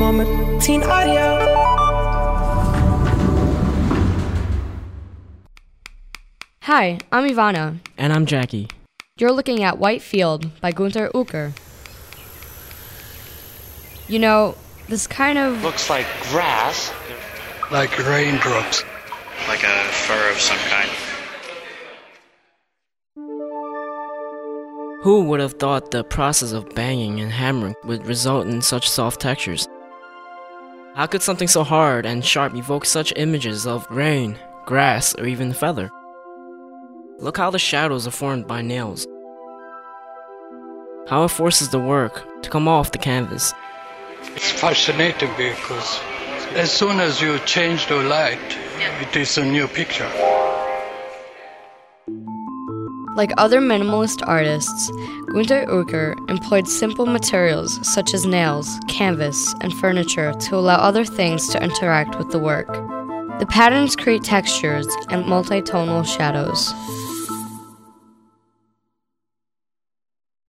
moment, Teen Audio. Hi, I'm Ivana. And I'm Jackie. You're looking at White Field by Gunther Uecker. You know, this kind of looks like grass. Like raindrops. Like a fur of some kind. Who would have thought the process of banging and hammering would result in such soft textures? How could something so hard and sharp evoke such images of rain, grass, or even feather? Look how the shadows are formed by nails. How it forces the work to come off the canvas. It's fascinating because as soon as you change the light, it is a new picture. Like other minimalist artists, Gunther Uecker employed simple materials such as nails, canvas, and furniture to allow other things to interact with the work. The patterns create textures and multitonal shadows.